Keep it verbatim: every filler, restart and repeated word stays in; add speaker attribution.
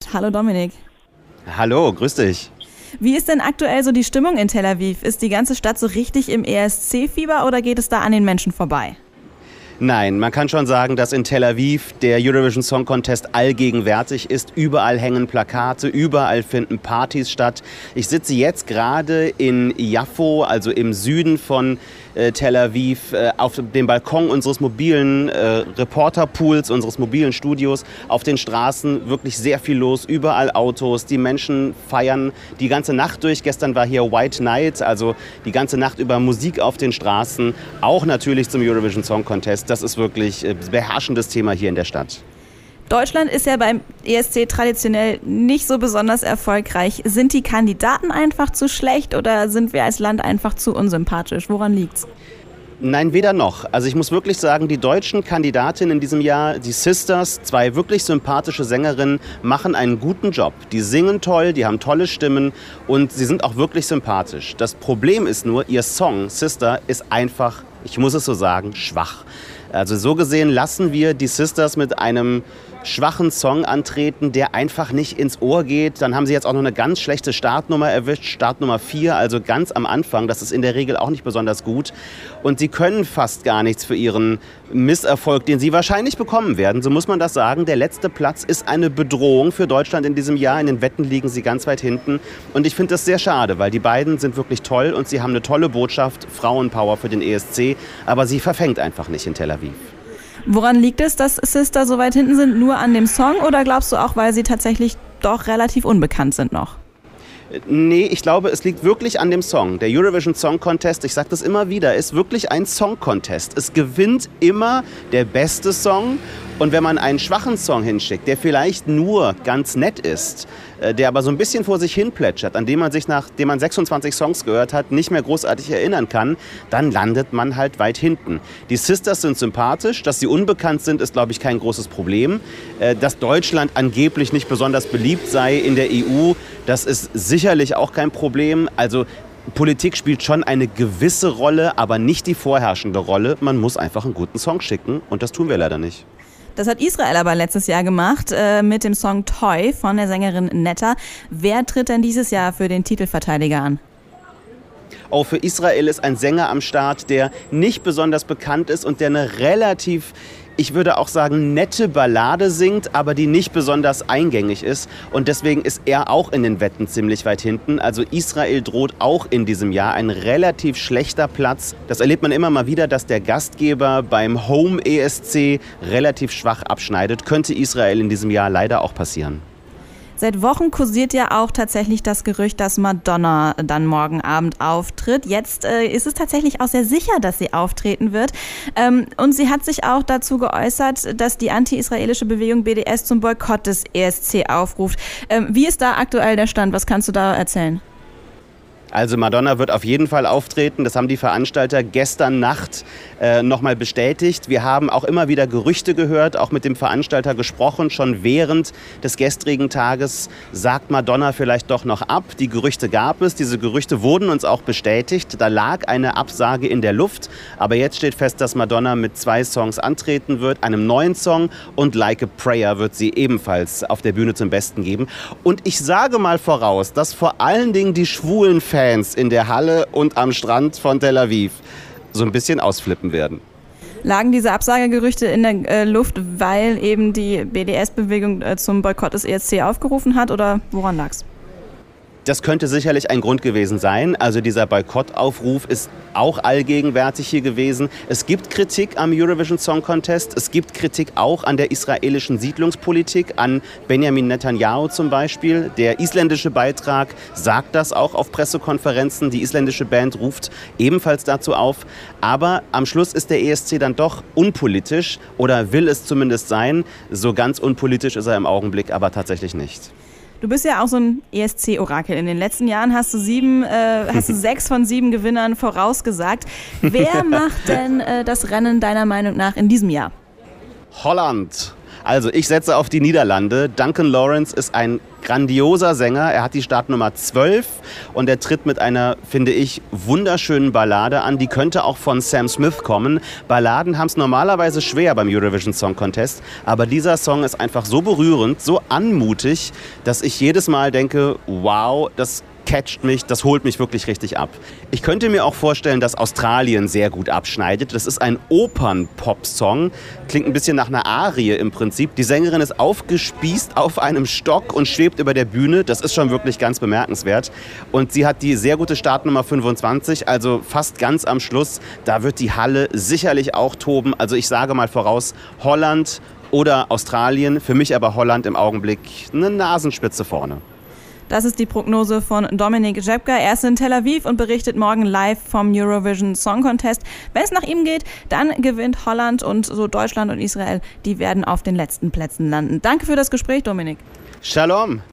Speaker 1: Hallo Dominik.
Speaker 2: Hallo, grüß dich.
Speaker 1: Wie ist denn aktuell so die Stimmung in Tel Aviv? Ist die ganze Stadt so richtig im E S C-Fieber oder geht es da an den Menschen vorbei?
Speaker 2: Nein, man kann schon sagen, dass in Tel Aviv der Eurovision Song Contest allgegenwärtig ist. Überall hängen Plakate, überall finden Partys statt. Ich sitze jetzt gerade in Jaffo, also im Süden von äh, Tel Aviv, äh, auf dem Balkon unseres mobilen äh, Reporterpools, unseres mobilen Studios. Auf den Straßen wirklich sehr viel los, überall Autos. Die Menschen feiern die ganze Nacht durch. Gestern war hier White Night, also die ganze Nacht über Musik auf den Straßen. Auch natürlich zum Eurovision Song Contest. Das ist wirklich ein beherrschendes Thema hier in der Stadt.
Speaker 1: Deutschland ist ja beim E S C traditionell nicht so besonders erfolgreich. Sind die Kandidaten einfach zu schlecht oder sind wir als Land einfach zu unsympathisch? Woran liegt's?
Speaker 2: Nein, weder noch. Also ich muss wirklich sagen, die deutschen Kandidatinnen in diesem Jahr, die Sisters, zwei wirklich sympathische Sängerinnen, machen einen guten Job. Die singen toll, die haben tolle Stimmen und sie sind auch wirklich sympathisch. Das Problem ist nur, ihr Song Sister ist einfach, ich muss es so sagen, schwach. Also so gesehen lassen wir die Sisters mit einem schwachen Song antreten, der einfach nicht ins Ohr geht. Dann haben sie jetzt auch noch eine ganz schlechte Startnummer erwischt, Startnummer vier, also ganz am Anfang. Das ist in der Regel auch nicht besonders gut. Und sie können fast gar nichts für ihren Misserfolg, den sie wahrscheinlich bekommen werden. So muss man das sagen. Der letzte Platz ist eine Bedrohung für Deutschland in diesem Jahr. In den Wetten liegen sie ganz weit hinten. Und ich finde das sehr schade, weil die beiden sind wirklich toll und sie haben eine tolle Botschaft, Frauenpower für den E S C. Aber sie verfängt einfach nicht in Tel Aviv.
Speaker 1: Woran liegt es, dass Sister so weit hinten sind? Nur an dem Song oder glaubst du auch, weil sie tatsächlich doch relativ unbekannt sind noch?
Speaker 2: Nee, ich glaube, es liegt wirklich an dem Song. Der Eurovision Song Contest, ich sage das immer wieder, ist wirklich ein Song Contest. Es gewinnt immer der beste Song. Und wenn man einen schwachen Song hinschickt, der vielleicht nur ganz nett ist, der aber so ein bisschen vor sich hin plätschert, an dem man sich, nachdem man sechsundzwanzig Songs gehört hat, nicht mehr großartig erinnern kann, dann landet man halt weit hinten. Die Sisters sind sympathisch, dass sie unbekannt sind, ist, glaube ich, kein großes Problem. Dass Deutschland angeblich nicht besonders beliebt sei in der E U, das ist sicherlich auch kein Problem. Also Politik spielt schon eine gewisse Rolle, aber nicht die vorherrschende Rolle. Man muss einfach einen guten Song schicken und das tun wir leider nicht.
Speaker 1: Das hat Israel aber letztes Jahr gemacht äh, mit dem Song Toy von der Sängerin Netta. Wer tritt denn dieses Jahr für den Titelverteidiger an?
Speaker 2: Auch für Israel ist ein Sänger am Start, der nicht besonders bekannt ist und der eine relativ, ich würde auch sagen, nette Ballade singt, aber die nicht besonders eingängig ist. Und deswegen ist er auch in den Wetten ziemlich weit hinten. Also Israel droht auch in diesem Jahr ein relativ schlechter Platz. Das erlebt man immer mal wieder, dass der Gastgeber beim Home E S C relativ schwach abschneidet. Könnte Israel in diesem Jahr leider auch passieren.
Speaker 1: Seit Wochen kursiert ja auch tatsächlich das Gerücht, dass Madonna dann morgen Abend auftritt. Jetzt äh, ist es tatsächlich auch sehr sicher, dass sie auftreten wird. Ähm, und sie hat sich auch dazu geäußert, dass die anti-israelische Bewegung B D S zum Boykott des E S C aufruft. Ähm, wie ist da aktuell der Stand? Was kannst du da erzählen?
Speaker 2: Also Madonna wird auf jeden Fall auftreten. Das haben die Veranstalter gestern Nacht äh, nochmal bestätigt. Wir haben auch immer wieder Gerüchte gehört, auch mit dem Veranstalter gesprochen. Schon während des gestrigen Tages sagt Madonna vielleicht doch noch ab. Die Gerüchte gab es. Diese Gerüchte wurden uns auch bestätigt. Da lag eine Absage in der Luft. Aber jetzt steht fest, dass Madonna mit zwei Songs antreten wird. Einem neuen Song und Like a Prayer wird sie ebenfalls auf der Bühne zum Besten geben. Und ich sage mal voraus, dass vor allen Dingen die schwulen Fans Fans in der Halle und am Strand von Tel Aviv so ein bisschen ausflippen werden.
Speaker 1: Lagen diese Absagegerüchte in der äh, Luft, weil eben die B D S-Bewegung äh, zum Boykott des E S C aufgerufen hat oder woran lag's?
Speaker 2: Das könnte sicherlich ein Grund gewesen sein. Also dieser Boykottaufruf ist auch allgegenwärtig hier gewesen. Es gibt Kritik am Eurovision Song Contest. Es gibt Kritik auch an der israelischen Siedlungspolitik, an Benjamin Netanyahu zum Beispiel. Der isländische Beitrag sagt das auch auf Pressekonferenzen. Die isländische Band ruft ebenfalls dazu auf. Aber am Schluss ist der E S C dann doch unpolitisch oder will es zumindest sein. So ganz unpolitisch ist er im Augenblick aber tatsächlich nicht.
Speaker 1: Du bist ja auch so ein E S C-Orakel. In den letzten Jahren hast du sieben, äh, hast du sechs von sieben Gewinnern vorausgesagt. Wer macht denn äh, das Rennen deiner Meinung nach in diesem Jahr?
Speaker 2: Holland. Also ich setze auf die Niederlande. Duncan Lawrence ist ein grandioser Sänger. Er hat die Startnummer zwölf und er tritt mit einer, finde ich, wunderschönen Ballade an. Die könnte auch von Sam Smith kommen. Balladen haben es normalerweise schwer beim Eurovision Song Contest, aber dieser Song ist einfach so berührend, so anmutig, dass ich jedes Mal denke, wow, das catcht mich, das holt mich wirklich richtig ab. Ich könnte mir auch vorstellen, dass Australien sehr gut abschneidet. Das ist ein Opern-Pop-Song, klingt ein bisschen nach einer Arie im Prinzip. Die Sängerin ist aufgespießt auf einem Stock und schwebt über der Bühne. Das ist schon wirklich ganz bemerkenswert. Und sie hat die sehr gute Startnummer fünfundzwanzig, also fast ganz am Schluss. Da wird die Halle sicherlich auch toben. Also ich sage mal voraus, Holland oder Australien. Für mich aber Holland im Augenblick eine Nasenspitze vorne.
Speaker 1: Das ist die Prognose von Dominik Rzepka. Er ist in Tel Aviv und berichtet morgen live vom Eurovision Song Contest. Wenn es nach ihm geht, dann gewinnt Holland und so Deutschland und Israel, die werden auf den letzten Plätzen landen. Danke für das Gespräch, Dominik.
Speaker 2: Shalom.